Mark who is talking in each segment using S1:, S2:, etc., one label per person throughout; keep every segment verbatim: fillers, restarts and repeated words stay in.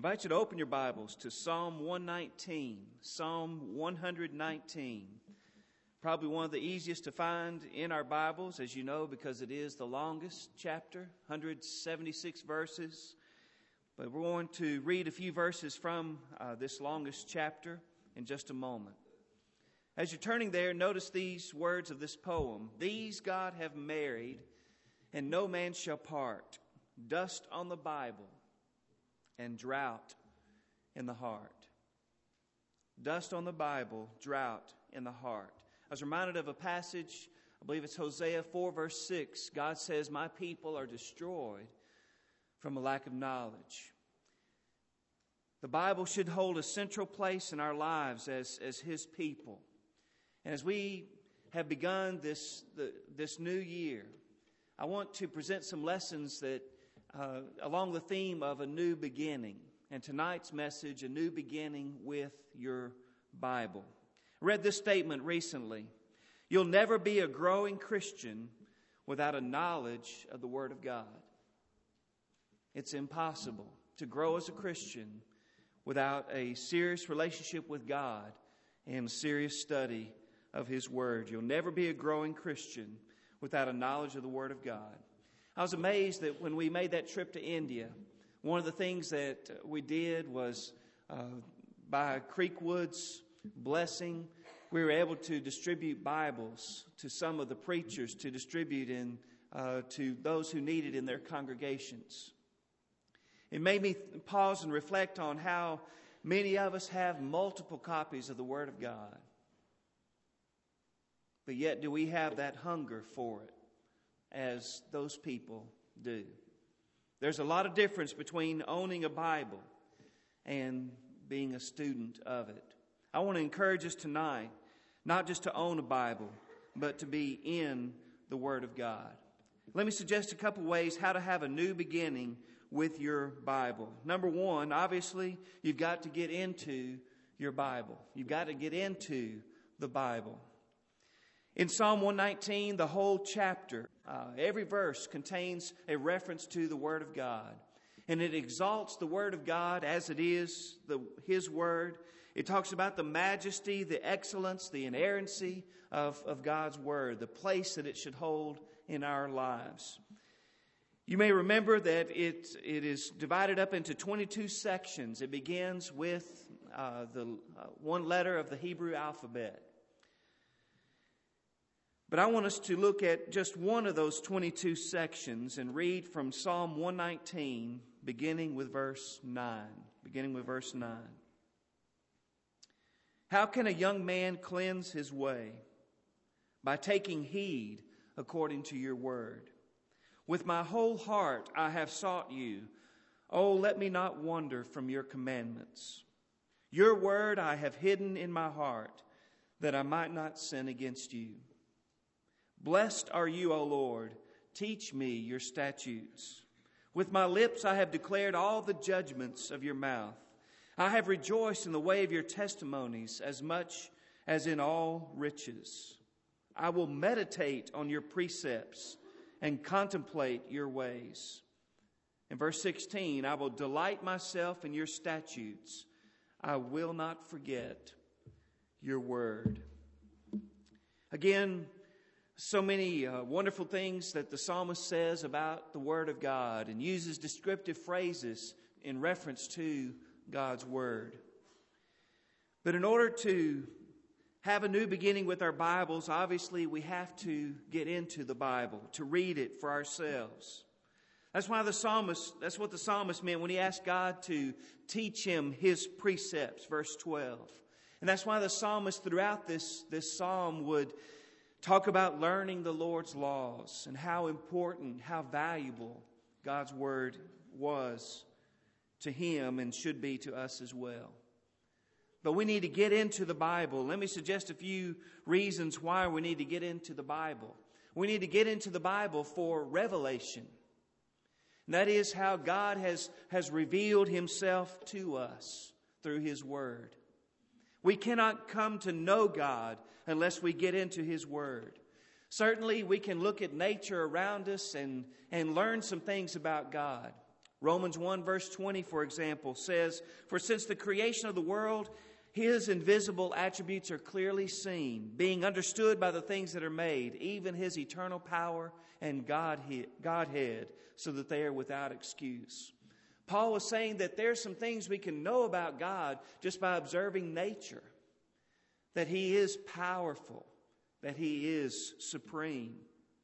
S1: invite you to open your Bibles to Psalm one nineteen. Psalm one nineteen. Probably one of the easiest to find in our Bibles, as you know, because it is the longest chapter, one hundred seventy-six verses. But we're going to read a few verses from uh, this longest chapter in just a moment. As you're turning there, notice these words of this poem. These God have married, and no man shall part. Dust on the Bible, and drought in the heart. Dust on the Bible, drought in the heart. I was reminded of a passage, I believe it's Hosea four verse six. God says, my people are destroyed from a lack of knowledge. The Bible should hold a central place in our lives as, as His people. And as we have begun this, the, this new year, I want to present some lessons that uh, along the theme of a new beginning. And tonight's message, a new beginning with your Bible. I read this statement recently. You'll never be a growing Christian without a knowledge of the Word of God. It's impossible to grow as a Christian without a serious relationship with God and serious study of His Word. You'll never be a growing Christian without a knowledge of the Word of God. I was amazed that when we made that trip to India, one of the things that we did was uh, by Creekwood's blessing, we were able to distribute Bibles to some of the preachers to distribute in uh, to those who needed in their congregations. It made me pause and reflect on how many of us have multiple copies of the Word of God. But yet, do we have that hunger for it as those people do? There's a lot of difference between owning a Bible and being a student of it. I want to encourage us tonight, not just to own a Bible, but to be in the Word of God. Let me suggest a couple ways how to have a new beginning with your Bible. Number one, obviously, you've got to get into your Bible. You've got to get into the Bible. In Psalm one nineteen, the whole chapter, uh, every verse contains a reference to the Word of God. And it exalts the Word of God as it is the, His Word. It talks about the majesty, the excellence, the inerrancy of, of God's Word, the place that it should hold in our lives. You may remember that it, it is divided up into twenty-two sections. It begins with uh, the uh, one letter of the Hebrew alphabet. But I want us to look at just one of those twenty-two sections and read from Psalm one nineteen, beginning with verse nine. Beginning with verse nine. How can a young man cleanse his way? By taking heed according to your word. With my whole heart I have sought you. Oh, let me not wander from your commandments. Your word I have hidden in my heart, that I might not sin against you. Blessed are you, O Lord. Teach me your statutes. With my lips I have declared all the judgments of your mouth. I have rejoiced in the way of your testimonies as much as in all riches. I will meditate on your precepts and contemplate your ways. In verse sixteen, I will delight myself in your statutes. I will not forget your word. Again, so many uh, wonderful things that the psalmist says about the Word of God and uses descriptive phrases in reference to God's Word. But in order to have a new beginning with our Bibles, obviously we have to get into the Bible, to read it for ourselves. That's why the psalmist, that's what the psalmist meant when he asked God to teach him His precepts, verse twelve. And that's why the psalmist throughout this, this psalm would talk about learning the Lord's laws and how important, how valuable God's Word was to him and should be to us as well. But we need to get into the Bible. Let me suggest a few reasons why we need to get into the Bible. We need to get into the Bible for revelation. And that is how God has, has revealed Himself to us through His Word. We cannot come to know God unless we get into His Word. Certainly, we can look at nature around us and, and learn some things about God. Romans one verse twenty, for example, says, "For since the creation of the world, His invisible attributes are clearly seen, being understood by the things that are made, even His eternal power and Godhead, so that they are without excuse." Paul was saying that there are some things we can know about God just by observing nature. That He is powerful, that He is supreme.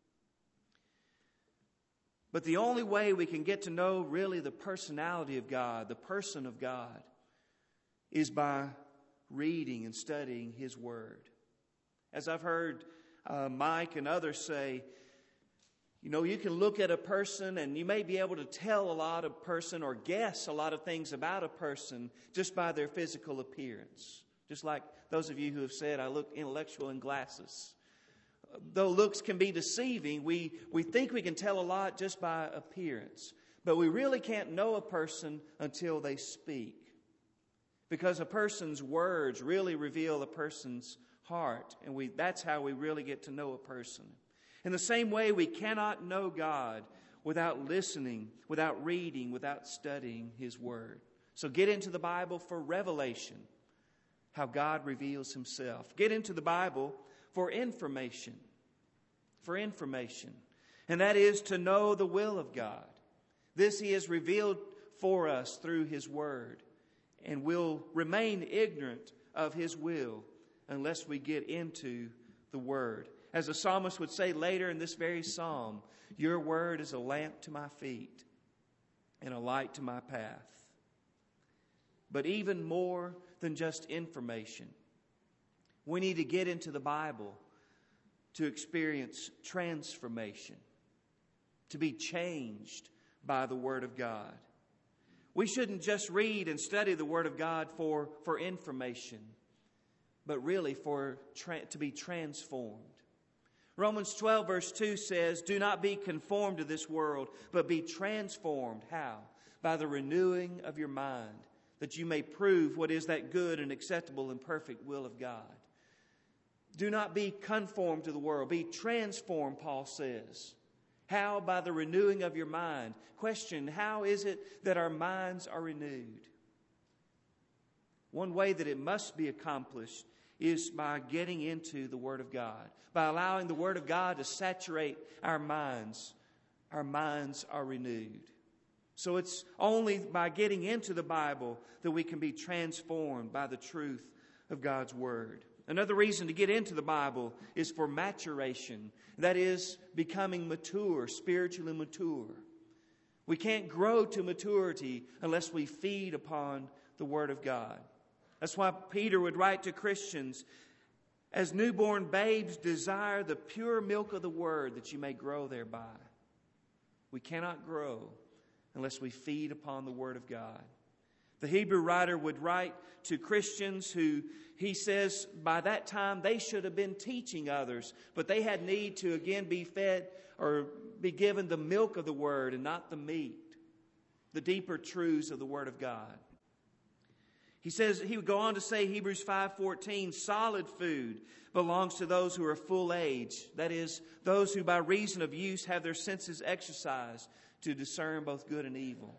S1: But the only way we can get to know really the personality of God, the person of God, is by reading and studying His Word. As I've heard uh, Mike and others say, you know, you can look at a person and you may be able to tell a lot of person or guess a lot of things about a person just by their physical appearance. Just like those of you who have said, I look intellectual in glasses. Though looks can be deceiving, we, we think we can tell a lot just by appearance. But we really can't know a person until they speak. Because a person's words really reveal a person's heart. And we that's how we really get to know a person. In the same way, we cannot know God without listening, without reading, without studying His Word. So get into the Bible for revelation, how God reveals Himself. Get into the Bible for information, for information. And that is to know the will of God. This He has revealed for us through His Word. And we'll remain ignorant of His will unless we get into the Word. As the psalmist would say later in this very psalm, "Your word is a lamp to my feet and a light to my path." But even more than just information, we need to get into the Bible to experience transformation, to be changed by the Word of God. We shouldn't just read and study the Word of God for, for information, but really for tra- to be transformed. Romans twelve verse two says, "Do not be conformed to this world, but be transformed." How? By the renewing of your mind, that you may prove what is that good and acceptable and perfect will of God. Do not be conformed to the world. Be transformed, Paul says. How? By the renewing of your mind. Question, how is it that our minds are renewed? One way that it must be accomplished is by getting into the Word of God. By allowing the Word of God to saturate our minds, our minds are renewed. So it's only by getting into the Bible that we can be transformed by the truth of God's Word. Another reason to get into the Bible is for maturation. That is, becoming mature, spiritually mature. We can't grow to maturity unless we feed upon the Word of God. That's why Peter would write to Christians, "As newborn babes, desire the pure milk of the Word, that you may grow thereby." We cannot grow unless we feed upon the Word of God. The Hebrew writer would write to Christians who, he says, by that time they should have been teaching others, but they had need to again be fed or be given the milk of the Word and not the meat, the deeper truths of the Word of God. He says, he would go on to say, Hebrews five fourteen, "Solid food belongs to those who are full age." That is, those who by reason of use have their senses exercised to discern both good and evil.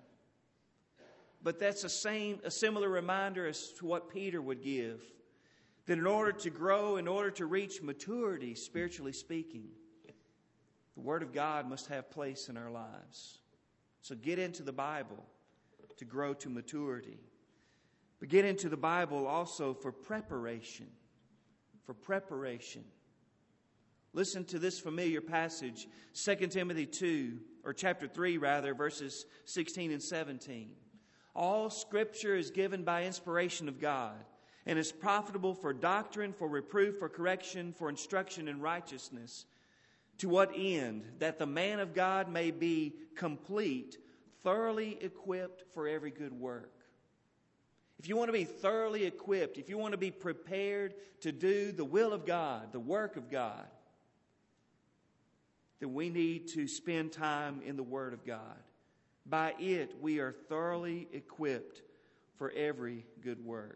S1: But that's a same, a similar reminder as to what Peter would give. That in order to grow, in order to reach maturity, spiritually speaking, the Word of God must have place in our lives. So get into the Bible to grow to maturity. But get into the Bible also for preparation. For preparation. Listen to this familiar passage, Second Timothy two, or chapter three rather, verses sixteen and seventeen. "All Scripture is given by inspiration of God, and is profitable for doctrine, for reproof, for correction, for instruction in righteousness. To what end? That the man of God may be complete, thoroughly equipped for every good work." If you want to be thoroughly equipped, if you want to be prepared to do the will of God, the work of God, then we need to spend time in the Word of God. By it, we are thoroughly equipped for every good work.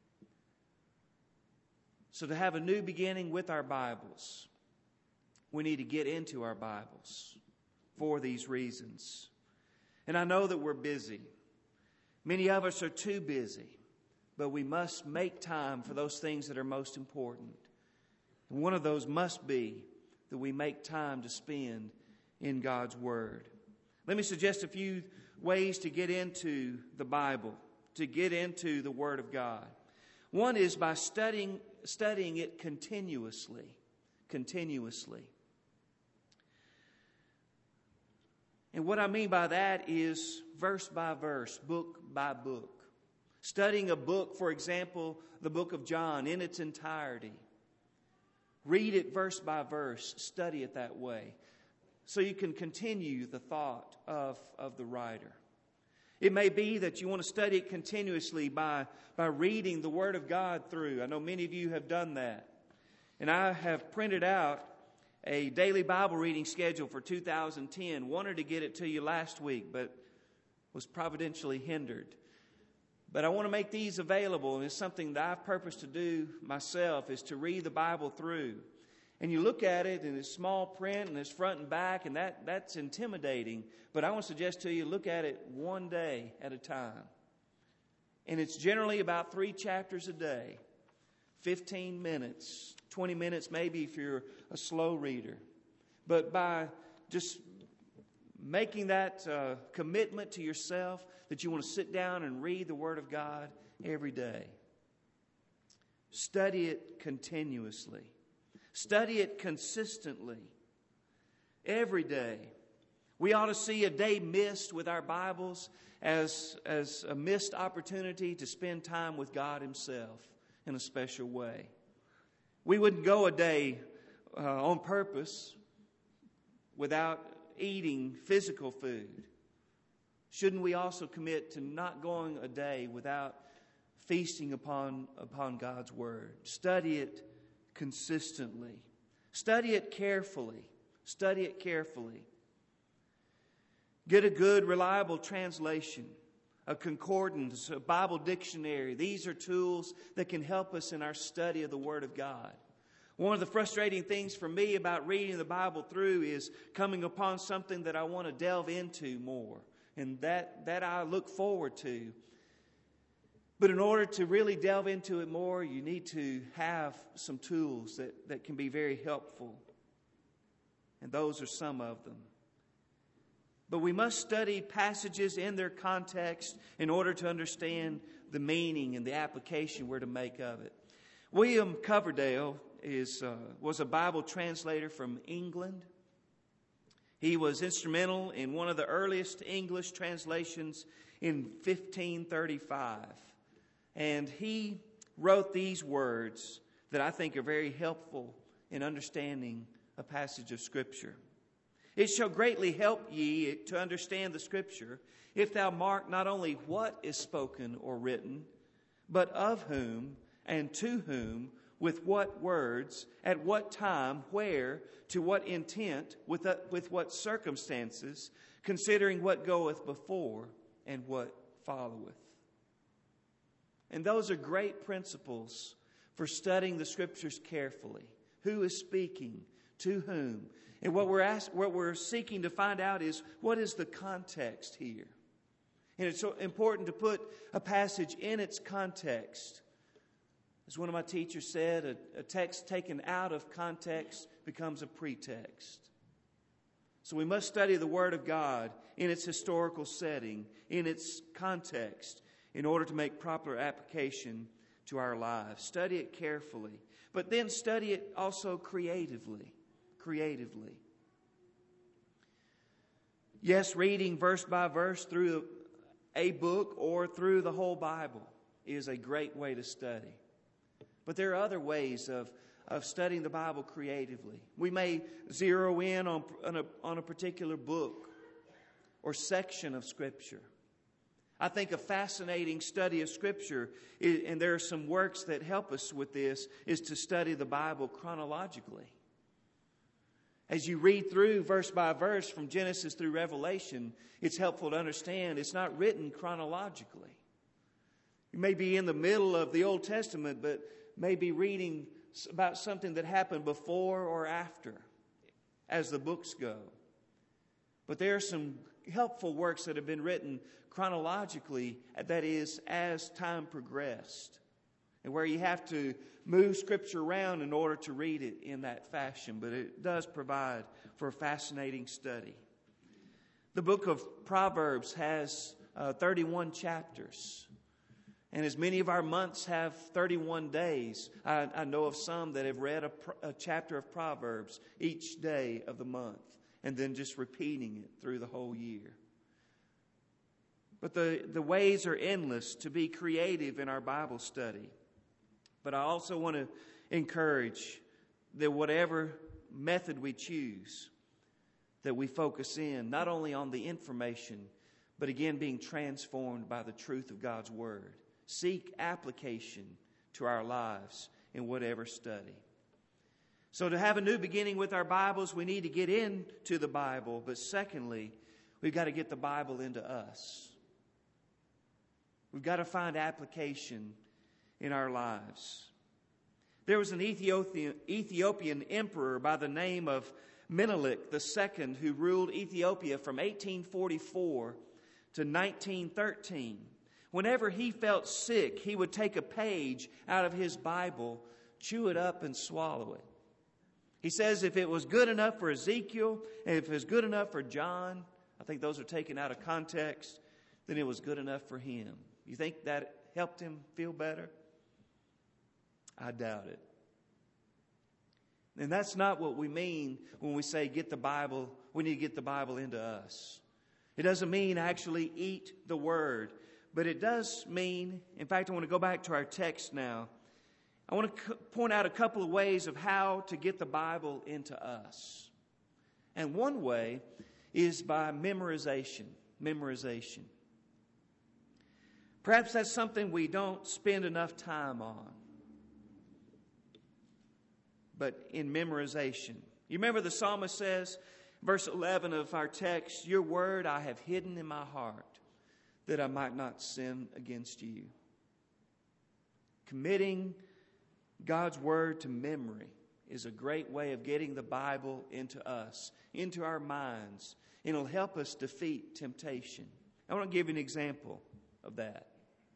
S1: So to have a new beginning with our Bibles, we need to get into our Bibles for these reasons. And I know that we're busy. Many of us are too busy. But we must make time for those things that are most important. And one of those must be that we make time to spend in God's Word. Let me suggest a few ways to get into the Bible, to get into the Word of God. One is by studying, studying it continuously. Continuously. And what I mean by that is verse by verse, book by book. Studying a book, for example, the book of John in its entirety. Read it verse by verse. Study it that way. So you can continue the thought of, of the writer. It may be that you want to study it continuously by, by reading the Word of God through. I know many of you have done that. And I have printed out a daily Bible reading schedule for two thousand ten. Wanted to get it to you last week, but was providentially hindered. But I want to make these available, and it's something that I've purposed to do myself, is to read the Bible through. And you look at it, and it's small print, and it's front and back, and that, that's intimidating. But I want to suggest to you, look at it one day at a time. And it's generally about three chapters a day, fifteen minutes, twenty minutes maybe if you're a slow reader. But by just making that uh, commitment to yourself that you want to sit down and read the Word of God every day. Study it continuously. Study it consistently. Every day. We ought to see a day missed with our Bibles as, as a missed opportunity to spend time with God Himself in a special way. We wouldn't go a day uh, on purpose without eating physical food. Shouldn't we also commit to not going a day without feasting upon, upon God's Word? Study it consistently. Study it carefully. Study it carefully. Get a good, reliable translation, a concordance, a Bible dictionary. These are tools that can help us in our study of the Word of God. One of the frustrating things for me about reading the Bible through is coming upon something that I want to delve into more. And that, that I look forward to. But in order to really delve into it more, you need to have some tools that, that can be very helpful. And those are some of them. But we must study passages in their context in order to understand the meaning and the application we're to make of it. William Coverdale is, uh, was a Bible translator from England. He was instrumental in one of the earliest English translations in fifteen thirty-five. And he wrote these words that I think are very helpful in understanding a passage of Scripture. It shall greatly help ye to understand the Scripture if thou mark not only what is spoken or written, but of whom and to whom, with what words, at what time, where, to what intent, with, a, with what circumstances, considering what goeth before and what followeth. And those are great principles for studying the Scriptures carefully. Who is speaking? To whom? And what we're ask, what we're seeking to find out is, what is the context here? And it's so important to put a passage in its context. As one of my teachers said, a, a text taken out of context becomes a pretext. So we must study the Word of God in its historical setting, in its context, in order to make proper application to our lives. Study it carefully, but then study it also creatively. Creatively. Yes, reading verse by verse through a book or through the whole Bible is a great way to study. But there are other ways of, of studying the Bible creatively. We may zero in on, on, a, on a particular book or section of Scripture. I think a fascinating study of Scripture, is, and there are some works that help us with this, is to study the Bible chronologically. As you read through verse by verse from Genesis through Revelation, it's helpful to understand it's not written chronologically. You may be in the middle of the Old Testament, but may be reading about something that happened before or after as the books go. But there are some helpful works that have been written chronologically, that is, as time progressed, and where you have to move Scripture around in order to read it in that fashion. But it does provide for a fascinating study. The book of Proverbs has uh, thirty-one chapters. And as many of our months have thirty-one days, I, I know of some that have read a, a chapter of Proverbs each day of the month and then just repeating it through the whole year. But the, the ways are endless to be creative in our Bible study. But I also want to encourage that whatever method we choose, that we focus in not only on the information, but again being transformed by the truth of God's Word. Seek application to our lives in whatever study. So to have a new beginning with our Bibles, we need to get into the Bible. But secondly, we've got to get the Bible into us. We've got to find application in our lives. There was an Ethiopian, Ethiopian emperor by the name of Menelik the Second who ruled Ethiopia from eighteen forty-four to nineteen thirteen. Whenever he felt sick, he would take a page out of his Bible, chew it up, and swallow it. He says if it was good enough for Ezekiel, and if it was good enough for John, I think those are taken out of context, then it was good enough for him. You think that helped him feel better? I doubt it. And that's not what we mean when we say get the Bible, we need to get the Bible into us. It doesn't mean actually eat the Word. But it does mean, in fact, I want to go back to our text now. I want to point out a couple of ways of how to get the Bible into us. And one way is by memorization. Memorization. Perhaps that's something we don't spend enough time on. But in memorization. You remember the psalmist says, verse eleven of our text, "Your word I have hidden in my heart, that I might not sin against you." Committing God's Word to memory is a great way of getting the Bible into us, into our minds. And it'll help us defeat temptation. I want to give you an example of that.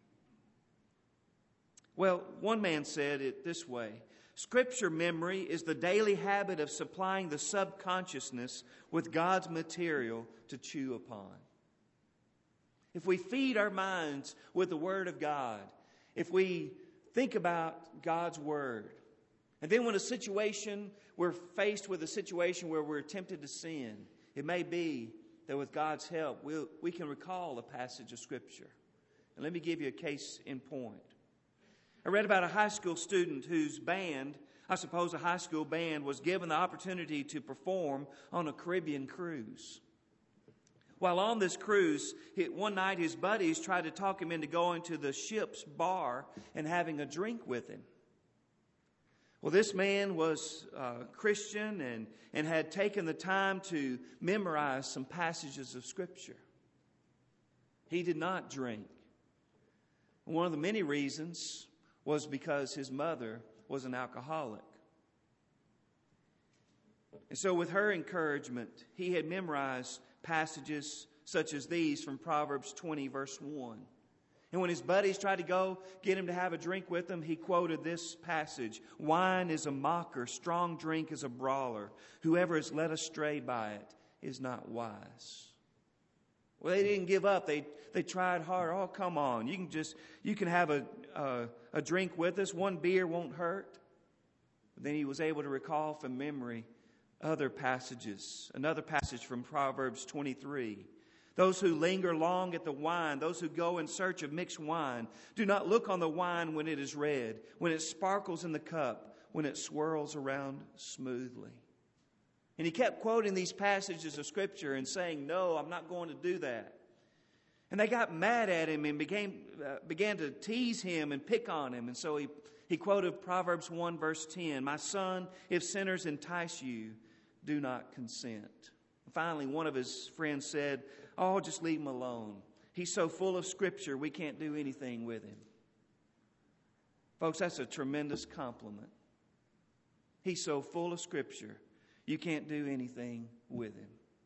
S1: Well, one man said it this way: Scripture memory is the daily habit of supplying the subconsciousness with God's material to chew upon. If we feed our minds with the Word of God, if we think about God's Word, and then when a situation, we're faced with a situation where we're tempted to sin, it may be that with God's help, we'll, we can recall a passage of Scripture. And let me give you a case in point. I read about a high school student whose band, I suppose a high school band, was given the opportunity to perform on a Caribbean cruise. While on this cruise, one night his buddies tried to talk him into going to the ship's bar and having a drink with him. Well, this man was a Christian and, and had taken the time to memorize some passages of Scripture. He did not drink. One of the many reasons was because his mother was an alcoholic. And so with her encouragement, he had memorized passages such as these from Proverbs twenty, verse one. And when his buddies tried to go get him to have a drink with them, he quoted this passage: "Wine is a mocker, strong drink is a brawler. Whoever is led astray by it is not wise." Well, they didn't give up. They they tried hard. Oh, come on. You can just, you can have a, a, a drink with us. One beer won't hurt. But then he was able to recall from memory other passages. Another passage from Proverbs twenty-three. "Those who linger long at the wine, those who go in search of mixed wine, do not look on the wine when it is red, when it sparkles in the cup, when it swirls around smoothly." And he kept quoting these passages of Scripture and saying, "No, I'm not going to do that." And they got mad at him and began, uh, began to tease him and pick on him. And so he, he quoted Proverbs one, verse ten, "My son, if sinners entice you, do not consent." Finally, one of his friends said, "Oh, just leave him alone. He's so full of Scripture, we can't do anything with him." Folks, that's a tremendous compliment. He's so full of Scripture, you can't do anything with him.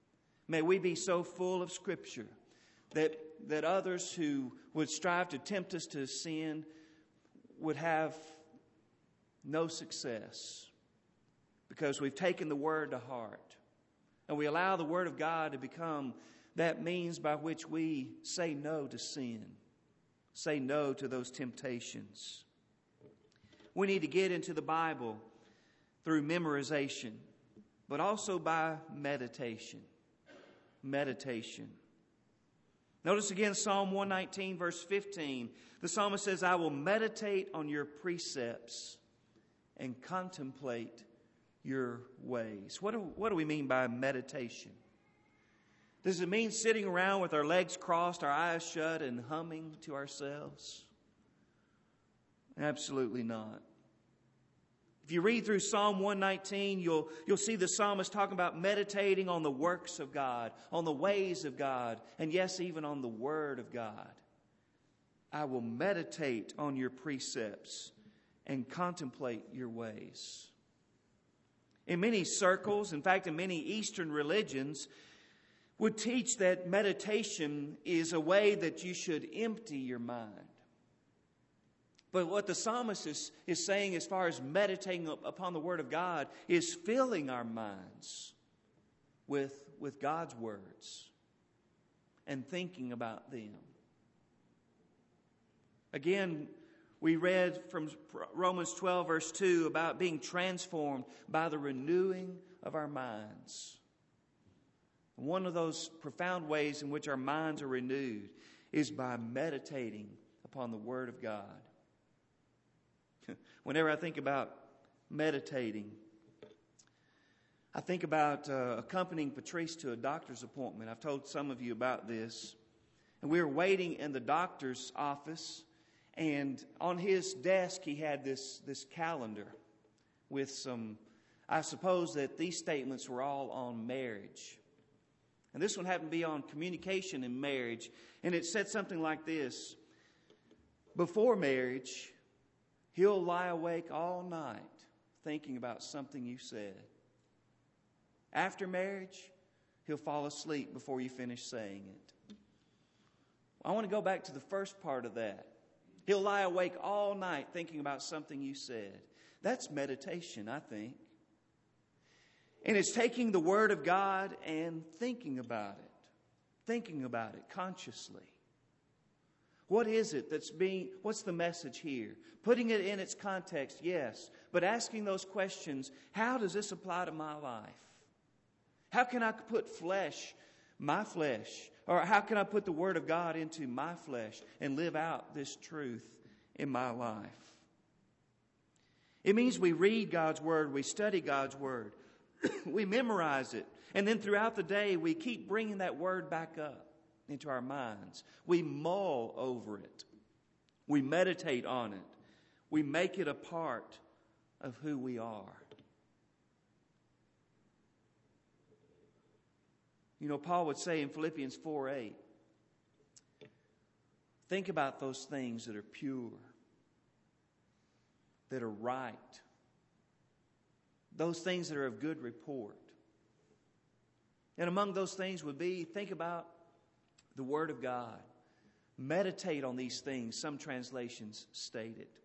S1: May we be so full of Scripture that, that others who would strive to tempt us to sin would have no success, because we've taken the Word to heart. And we allow the Word of God to become that means by which we say no to sin, say no to those temptations. We need to get into the Bible through memorization, but also by meditation. Meditation. Notice again Psalm one nineteen, verse fifteen. The psalmist says, I will meditate on your precepts and contemplate your ways. What do, what do we mean by meditation? Does it mean sitting around with our legs crossed, our eyes shut, and humming to ourselves? Absolutely not. If you read through Psalm one nineteen, you'll, you'll see the psalmist talking about meditating on the works of God, on the ways of God, and yes, even on the Word of God. I will meditate on your precepts and contemplate your ways. In many circles, in fact, in many Eastern religions, would teach that meditation is a way that you should empty your mind. But what the psalmist is, is saying as far as meditating upon the Word of God is filling our minds with, with God's words and thinking about them. Again, we read from Romans twelve, verse two, about being transformed by the renewing of our minds. One of those profound ways in which our minds are renewed is by meditating upon the Word of God. Whenever I think about meditating, I think about uh, accompanying Patrice to a doctor's appointment. I've told some of you about this. And we were waiting in the doctor's office, and on his desk he had this, this calendar with some, I suppose that these statements were all on marriage. And this one happened to be on communication in marriage. And it said something like this: before marriage, he'll lie awake all night thinking about something you said. After marriage, he'll fall asleep before you finish saying it. I want to go back to the first part of that. He'll lie awake all night thinking about something you said. That's meditation, I think. And it's taking the Word of God and thinking about it. Thinking about it consciously. What is it that's being, what's the message here? Putting it in its context, yes. But asking those questions, how does this apply to my life? How can I put flesh, my flesh, or how can I put the Word of God into my flesh and live out this truth in my life? It means we read God's Word, we study God's Word, we memorize it, and then throughout the day we keep bringing that Word back up into our minds. We mull over it. We meditate on it. We make it a part of who we are. You know, Paul would say in Philippians four eight, think about those things that are pure, that are right, those things that are of good report. And among those things would be, think about the Word of God. Meditate on these things, some translations state it.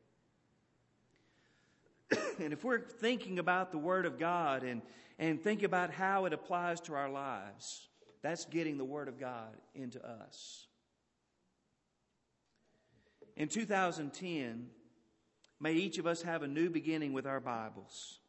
S1: And if we're thinking about the Word of God and, and think about how it applies to our lives, that's getting the Word of God into us. In two thousand ten, may each of us have a new beginning with our Bibles.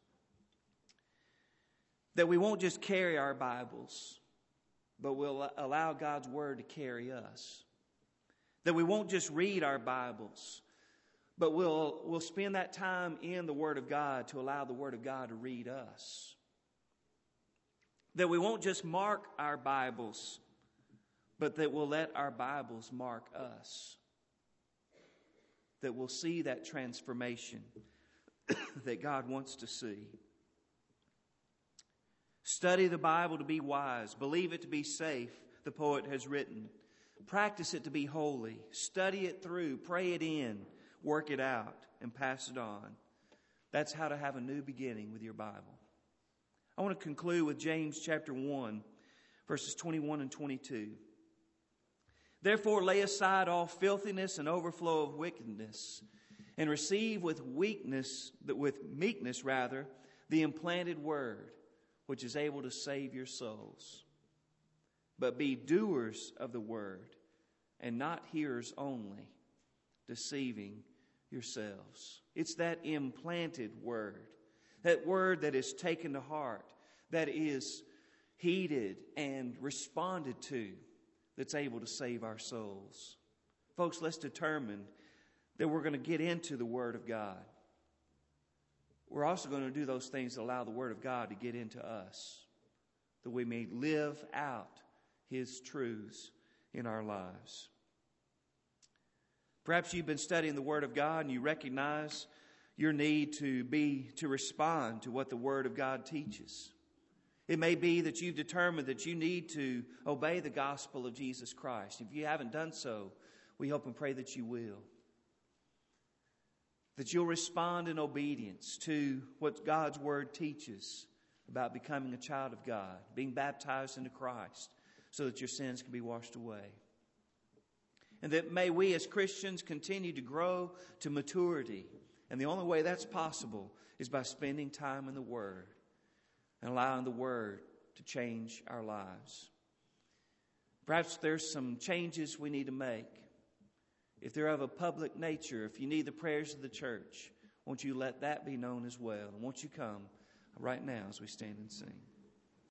S1: That we won't just carry our Bibles, but we'll allow God's Word to carry us. That we won't just read our Bibles, but we'll, we'll spend that time in the Word of God to allow the Word of God to read us. That we won't just mark our Bibles, but that we'll let our Bibles mark us. That we'll see that transformation that God wants to see. Study the Bible to be wise. Believe it to be safe, the poet has written. Practice it to be holy. Study it through. Pray it in. Work it out and pass it on. That's how to have a new beginning with your Bible. I want to conclude with James chapter one, verses twenty-one and twenty-two. Therefore lay aside all filthiness and overflow of wickedness, and receive with weakness, with meekness rather, the implanted word, which is able to save your souls. But be doers of the word, and not hearers only, deceiving yourselves. It's that implanted word, that word that is taken to heart, that is heeded and responded to, that's able to save our souls. Folks, let's determine that we're going to get into the Word of God. We're also going to do those things that allow the Word of God to get into us, that we may live out His truths in our lives. Perhaps you've been studying the Word of God and you recognize your need to be, to respond to what the Word of God teaches. It may be that you've determined that you need to obey the gospel of Jesus Christ. If you haven't done so, we hope and pray that you will. That you'll respond in obedience to what God's Word teaches about becoming a child of God, being baptized into Christ so that your sins can be washed away. And that may we as Christians continue to grow to maturity. And the only way that's possible is by spending time in the Word and allowing the Word to change our lives. Perhaps there's some changes we need to make. If they're of a public nature, if you need the prayers of the church, won't you let that be known as well? And won't you come right now as we stand and sing?